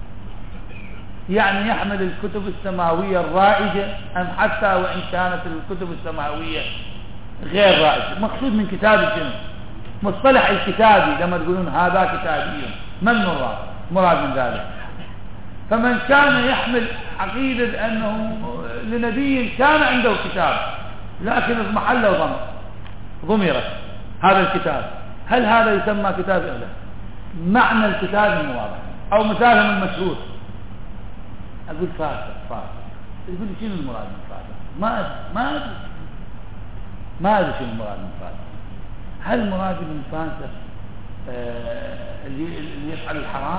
يعني يحمل الكتب السماوية الرائجة أم حتى وإن كانت الكتب السماوية غير رائجة؟ مقصود من كتابي شنو؟ مصطلح الكتابي لما تقولون هذا كتابي ما المراد من ذلك؟ فمن كان يحمل عقيدة أنه لنبي كان عنده كتاب لكن اضمحل له ضميرة هذا الكتاب، هل هذا يسمى كتاب أو لا؟ معنى الكتاب المواضح. أو مثالهم المشهور أقول فاسق، يقول لي شنو المراد من فاسق؟ ما أدري شنو المراد من فاسق. هل المراد من فاسق اللي يفعل الحرام،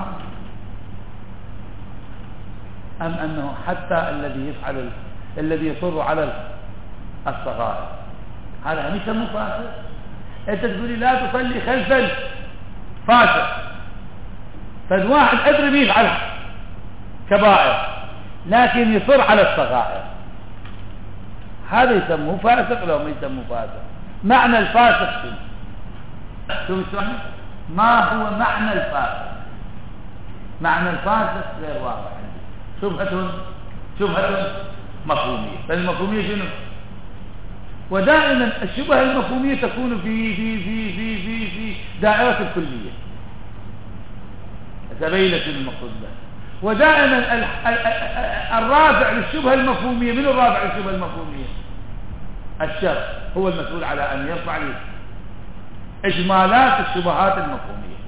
أم أنه حتى الذي يصر على الصغائر هذا هم يسموه فاسق؟ أنت تقولي لا تصلي خلف فاسق، فالواحد أدري به يفعل كبائر لكن يصر على الصغائر، هذا يسموه فاسق لو ما يسموه فاسق. معنى الفاسق شنو؟ ما هو معنى الفاسق؟ معنى الفاسق غير واضح عندي. شبهة مفهومية. فالمفهومية شنو؟ ودائما الشبهة المفهومية تكون في دائرة الكلية. تبين لك المقصود به. ودائما الرافع للشبهة المفهومية، من الرافع للشبهة المفهومية؟ الشرع هو المسؤول على أن يرفع لي إجمالات الشبهات المفهومية.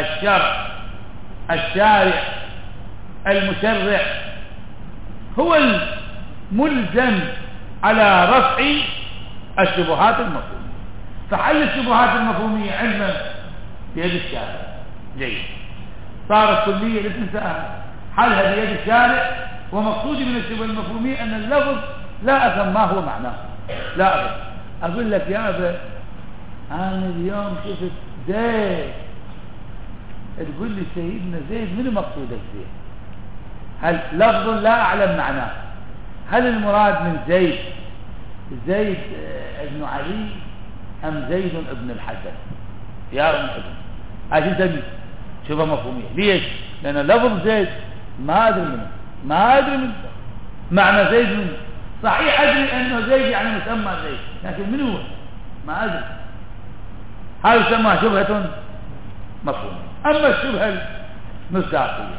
الشارع المشرع هو الملزم على رفع الشبهات المفهومية. فحل الشبهات المفهومية علما بيد الشارع. جيد. صارت كلية لتنساها حلها بيد الشارع، ومقصودي من الشبه المفهومية أن اللفظ لا أفهم ما هو معناه، لا أفهم. أقول لك يا أبا أنا اليوم شفت زيد، تقول لي سيدنا زيد من مقصودك زيد؟ هل لفظ لا أعلم معناه، هل المراد من زيد زيد ابن علي أم زيد ابن الحسن يا ابن الحسن؟ عشان تبي شوفها مفهومية. ليش؟ لأن لفظ زيد ما أدري منه معنى زيد منه. صحيح أدري أنه زيد يعني مسمى زيد، لكن من هو ما أدري. هذا يسمى شبهة مفهومية. أما الشبهة المصداقية،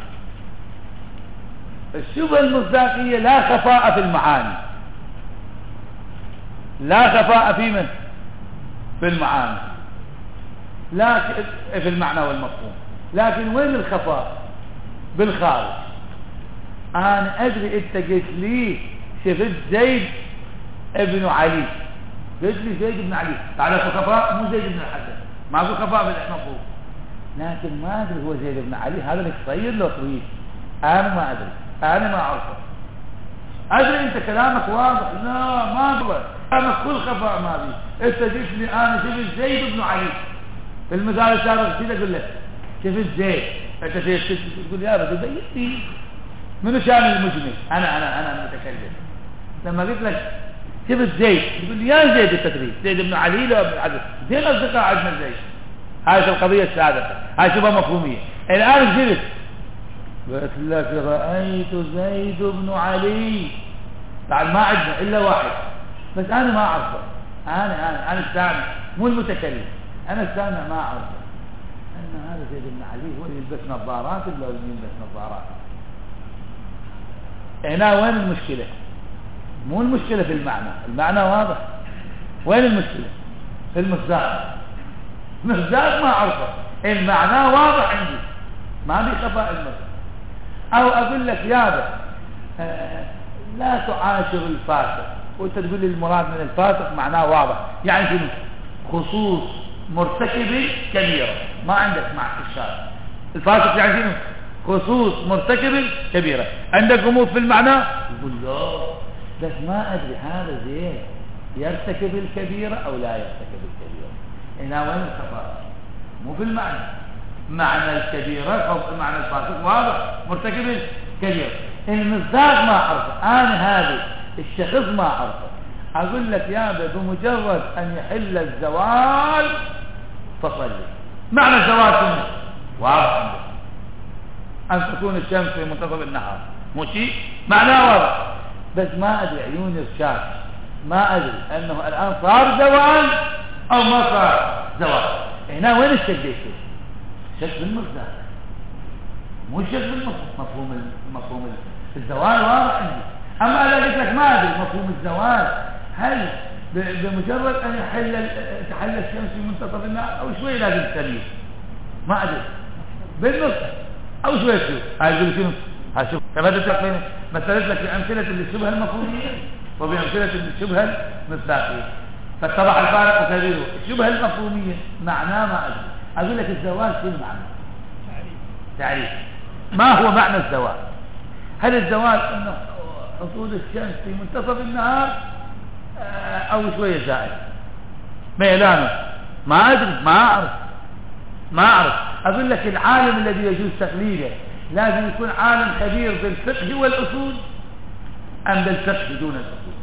الشبهة المصداقية لا خفاء في المعاني، لا خفاء في من؟ في المعاني، لا في المعنى والمفهوم. لكن وين الخفاء؟ بالخارج. أنا أدري أنت قلت لي شفت زيد ابن علي، قلت لي زيد ابن علي، تعرف الخفاء مو زيد ابن الحسن، ما في خفاء بالمفهوم، لكن ما أدري هو زيد ابن علي هذا اللي قصير لو طويل، أنا ما أدري، أنا ما أعرفه. أدري أنت كلامك واضح، لا ما أدري كلامك كل خفاء ما بي. أنت جيت لي أنا شفت زيد ابن علي، في المثال السابق كذا أقول لك شفت زيد، أنت تقول يا بدي بيتي منو شان المجمل؟ أنا المتكلم. لما قلت لك شفت زيد تقول لي يا زيد التدريب زيد ابن علي لا ابن عدد زين أصدقاء عندنا زيد. هذه القضية السابقة، هذه شبهة مفهومية. الآن جلس قلت لك رأيت زيد بن علي، بعد ما عندنا إلا واحد بس أنا ما أعرفه، أنا السامع مو المتكلم، أنا السامع ما أعرفه أن هذا زيد بن علي هو اللي يلبس نظارات ولا اللي يلبس نظارات. هنا وين المشكلة؟ مو المشكلة في المعنى واضح. وين المشكلة؟ في المصداق. المصداق ما أعرفه، المعنى واضح عندي، ما بي خفاء المصداق. أو أقول لك يا لا تعاشر الفاسق، وأنت تقول لي المراد من الفاسق معناه واضح، يعني شنو؟ خصوص مرتكب كبيرة، ما عندك مع الشارع. الفاسق يعني شنو؟ خصوص مرتكب كبيرة. عندك غموض في المعنى؟ يقول لا بس ما أدري هذا زين يرتكب الكبيرة أو لا يرتكب الكبيرة. هنا وين الخفاء؟ مو في المعنى، معنى الكبيرة أو معنى الفاسق واضح، مرتكب الكبيرة. المصداق ما أعرفه، أنا هذا الشخص ما أعرفه. أقول لك يا بمجرد أن يحل الزوال فصلي. معنى الزوال شنو؟ واضح عندك، أن تكون الشمس في منتصف النهار، مو شيء معناه واضح، بس ما أدري عيوني الشاك، ما أدري أنه الآن صار زوال أو ما صار زوال. هنا وين الشك يصير؟ شك في المصداق، مو شك في مفهوم الزوال واضح عندي. أما إذا قلت لك ما أدري مفهوم الزوال، هل بمجرد أن تحل الشمس في منتصف النهار أو شوي لازم تسليه؟ ما أدري بالنص أو شوي شوي. هاي يقول شنو؟ هاي شوف مثلت لك بأمثلة الشبهة المفهومية وبأمثلة الشبهة المصداقية، فاتضح الفارق وكبيره. الشبهة المفهومية معناه ما أدري. أقول لك الزوال شنو معنى؟ تعريف. ما هو معنى الزوال؟ هل الزوال أنه حصول الشمس في منتصف النهار أو شوية زائد ميلانه؟ ما أدري، ما أعرف. أقول لك العالم الذي يجوز تقليده لازم يكون عالم خبير بالفقه والأصول أم بالفقه دون الأصول؟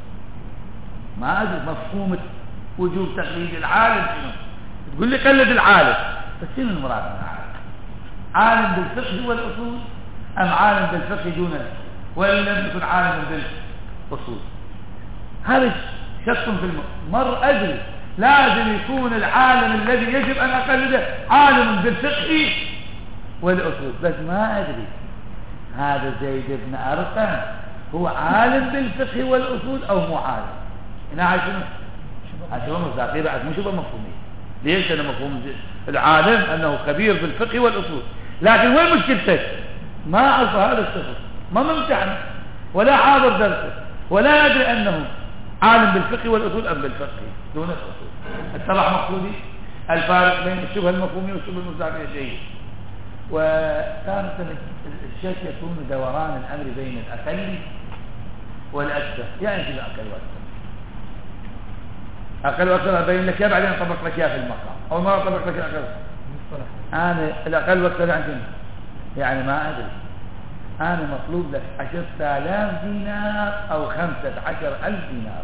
ما أدري مفهوم وجوب تقليد العالم شنو. تقول لي قلد العالم، بس شنو المراد من العالم؟ عالم بالفقه والأصول أم عالم بالفقه دون الأصول؟ ولا لم يكن عالم بالأصول؟ هذا شك في مر أدري لازم يكون العالم الذي يجب أن أقلده عالم بالفقه والأصول، بس ما أدري هذا زيد بن أرقم هو عالم بالفقه والأصول أو مو عالم. هنا عشان شبه مصداقية بعد مو شبه مفهومية. ليش؟ أنا مفهوم العالم أنه خبير بالفقه والأصول، لكن وين مشكلتك؟ ما أعرف هذا الشخص، ما ممتحن ولا حاضر درسه ولا أدري أنه عالم بالفقه والأصول أم بالفقه دون الأصول. اتضح مقصودي؟ الفارق بين الشبهة المفهومية والشبهة المصداقية جيد. وكانت الشك يكون دوران الأمر بين الأقل والأكثر، يعني في الأقل والأكثر، أقل وأكثر أبين لك يا بعدين أطبق لك يا في المقام، أول مرة أطبق لك الأقل أنا الأقل والأكثر يعني ما أدري، أنا مطلوب لك 10,000 دينار أو 15,000 دينار.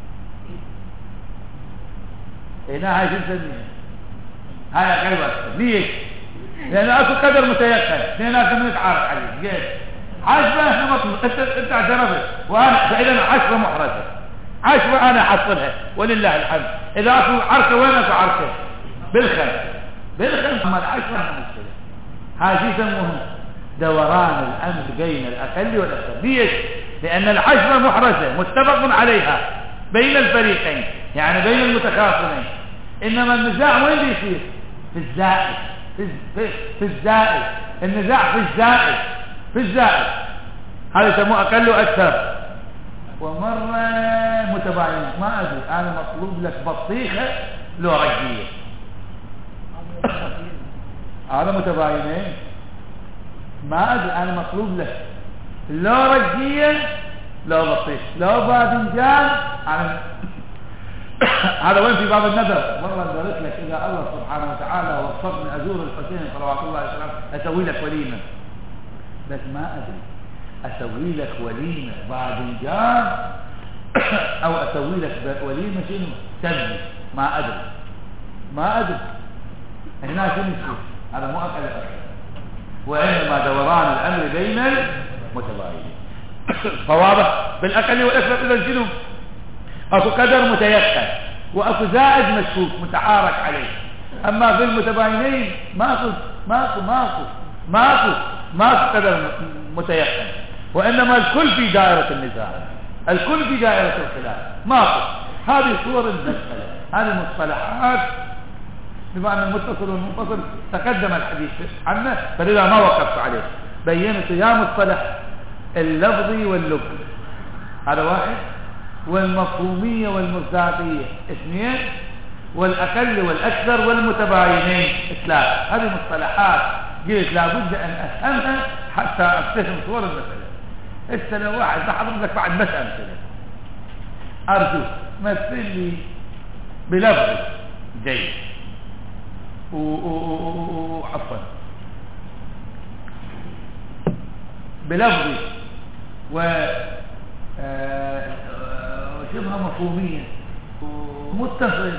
هنا هاي شو نسميها؟ هاي أقل وأكثر. ليش؟ لأن أكو قدر متيقن، اثنيناتنا بنتعارك عليه. جيد عشرة احنا مطلوب، انت اعترفت وانا فإذا 10 محرزة، 10 انا احصلها ولله الحمد. اذا اكو عركة وين اكو عركة؟ بالخمس اما 10 مشكلة. هاي شو يسموه؟ دوران الامر بين الاقل والاكثر. ليش؟ لان 10 محرزة متفق عليها بين الفريقين، يعني بين المتخاصمين. انما النزاع وين بيصير؟ في الزائد، في الزائد، النزاع في الزائد هذا يسموه أقل وأكثر. ومرة متباين، ما أدري أنا مطلوب لك بطيخة لو رجية. هذا متباينين، ما أدري أنا مطلوب لك لو رجية لو بطيخ لو باذنجان. هذا وين في باب النذر. مرة قلت لك إذا الله سبحانه وتعالى وفقني أزور الحسين صلوات الله عليه وسلم أسوي لك وليمة، بس ما أدري أسوي لك وليمة باذنجان أو أسوي لك وليمة شنو تبني، ما أدري هنا شنو يصير. هذا مو أقل أكثر، وإنما دوران الأمر بين المتباينين. فواضح بالأقل والأكثر. إذا شنو؟ اكو قدر متيقن واكو زائد مشكوك متعارك عليه. اما في المتباينين ماكو قدر متيقن، وانما الكل في دائرة النزاع، الكل في دائرة الخلاف. ماكو. هذه صور المسألة، هذه مصطلحات بمعنى المتصل والمنفصل تقدم الحديث عنه، فلذا ما وقفت عليه. بينت يا مصطلح اللفظي واللغوي هذا واحد، والمفهومية والمصداقية 2، والأقل والأكثر والمتباينين 3. هذه مصطلحات قلت لابد أن أفهمها حتى أفهم صور المسألة. السنة واحد بحضر لك بعد مسألة أرجو مثل لي بلفظ جيد عفوا بلفظ شبه مفهومية ومتصل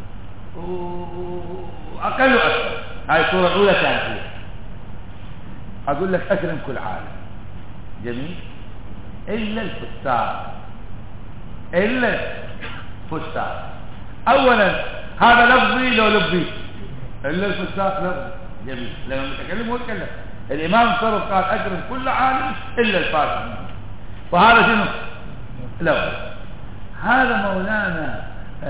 وأقل وأكثر. هاي الصورة الأولى كانت فيها. أقول لك أكرم كل عالم جميل إلا الفساق. أولا هذا لفظي لو لفظي، إلا الفساق لفظي جميل لما نتكلم هو يتكلم. الإمام صرف قال أكرم كل عالم إلا الفاسق، وهذا شنو؟ لفظي. هذا مولانا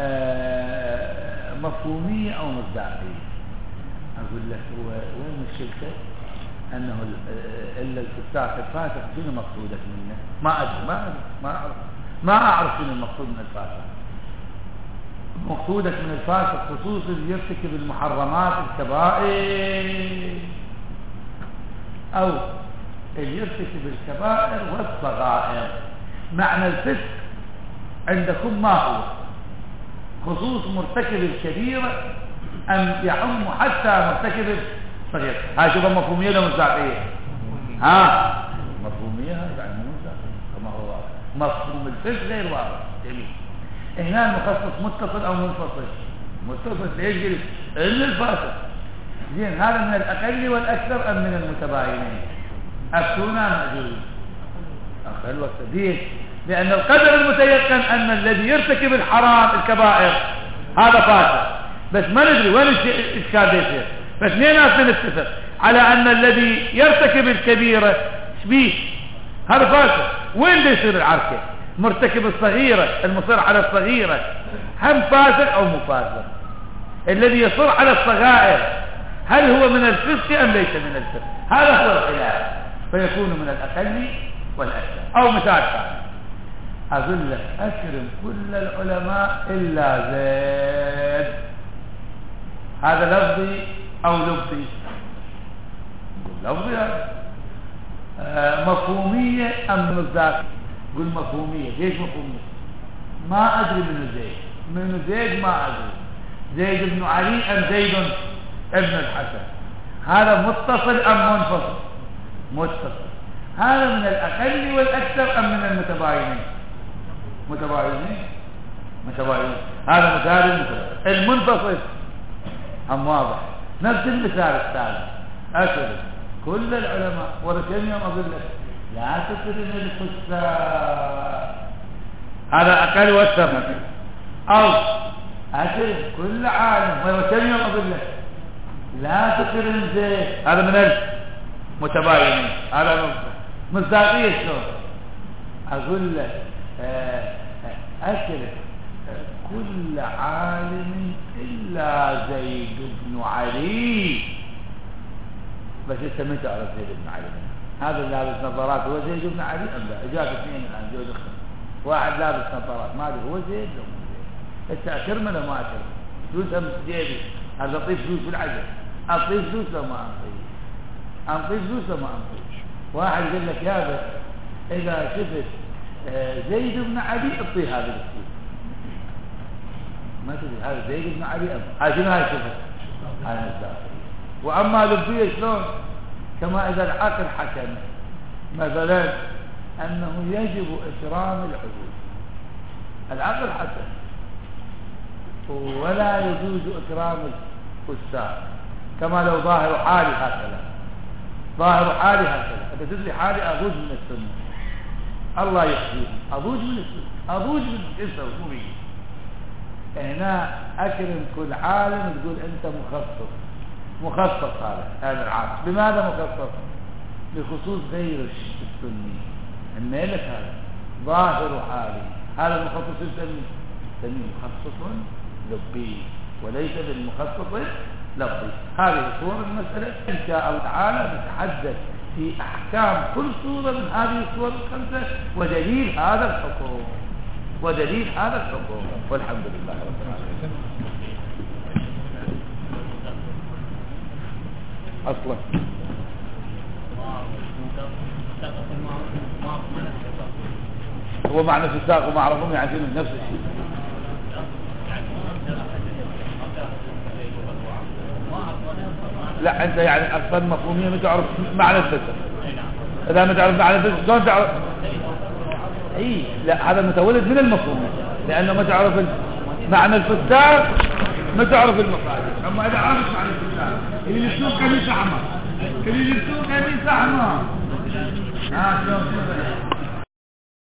مفهومية أو مصداقية. أقول لك هو وين مشكلته؟ أنه إلا الفساق الفاسق شنو مقصودك منه؟ ما أدري ما أعرف شنو المقصود من الفاسق. مقصودك من الفاسق خصوصا يرتكب المحرمات الكبائر أو يرتكب الكبائر والصغائر. معنى الفسق عندكم ما هو؟ خصوص مرتكب الكبيرة أم يعم حتى مرتكب الصغير؟ هاي شوفها مفهومية ولا مصداقية؟ مفهومية يعني مو مصداقية كما هو واضح. مفهوم الفسق غير واضح. جميل. هنا المخصص متصل أو منفصل؟ متصل. ليش قلت إلا الفاسق؟ زين هذا من الأقل والأكثر أم من المتباينين؟ أفتونا مأجوز أقل والأكثر. لأن القدر المتيقن أن الذي يرتكب الحرام الكبائر هذا فاسق، بس ما ندري وين الإشكال يصير. فاثنيناتنا نتفق على أن الذي يرتكب الكبيرة شبيه هذا فاسق. وين يصير العركة؟ مرتكب الصغيرة المصر على الصغيرة هم فاسق أو مو فاسق؟ الذي يصر على الصغائر هل هو من الفسق أم ليس من الفسق؟ هذا هو الخلاف، فيكون من الأقل والأكثر. أو مثال ثاني أقول لك أكرم كل العلماء إلا زيد، هذا لفظي أو لفظي؟ لفظها مفهومية أم مصداقية؟ قل مفهومية. ليش مفهومية؟ ما أدري من زيد ما أدري، زيد بن علي أم زيد ابن الحسن، هذا متصل أم منفصل؟ متصل. هذا من الأقل والأكثر أم من المتباينين؟ متباينين. هذا مثال المنفصل أم واضح؟ نفس المثال الثالث أكد كل العلماء وركن يوم أقول لك لا تكرم الفساق، هذا أقل والثمن. أو أكد كل عالم وركن يوم أقول لك لا تكرم زيد، هذا من المتباينين. هذا مصداقية شلون؟ أقول لك أكد كل عالم إلا زيد بن علي. بس انت ما تعرف زيد بن علي؟ هذا اللي لابس نظارات هو زيد بن علي ام لا؟ اجاك اثنين الان جو دخل، واحد لابس نظارات ما ادري هو زيد لو مو زيد. انت اكرم ولا ما اكرم؟ فلوسها من جيبي، هذا اعطيه فلوس بالعجل، اعطيه فلوس لو ما اعطيه فلوس لو ما اعطيه. واحد يقول لك يا بس اذا شفت زيد بن علي اعطيه هذا الفلوس، ما تدري هذا زيد بن علي ام هاي شنو هاي شفت؟ هاي مصداقية. واما لبيه شلون؟ كما اذا العقل حكم مثلا انه يجب اكرام الحدود، العقل حكم ولا يجوز اكرام الفساق، كما لو ظاهر حالي هكذا، انت تدري حالي اضوج من السنه، الله يحييهم، اضوج من السنه، اضوج من السنه مو بيجي. هنا اكرم كل عالم تقول انت مخصص هذا العام. لماذا مخصص؟ بخصوص غير السني. المالك هذا ظاهر حالي، هذا المخصص السني مخصص لبي وليس بالمخصص لفظي. هذه صور المسألة إن شاء الله تعالى نتحدث في أحكام كل صورة من هذه الصور الخمسة ودليل هذا الحكم والحمد لله رب العالمين. أصلا هو معنى فساق ومعرفهم يعني نفس الشيء. لا أنت يعني أصلا مفهومية ما تعرف معنى الفساق، إذا ما تعرف معنى الفساق شلون تعرف؟ إيه لا هذا متولد من المفهومية، لأنه ما تعرف معنى الفساق ما تعرف المصادر. أما إذا عرفت معنى الفساق اللي يلبسون قميص أحمر شلون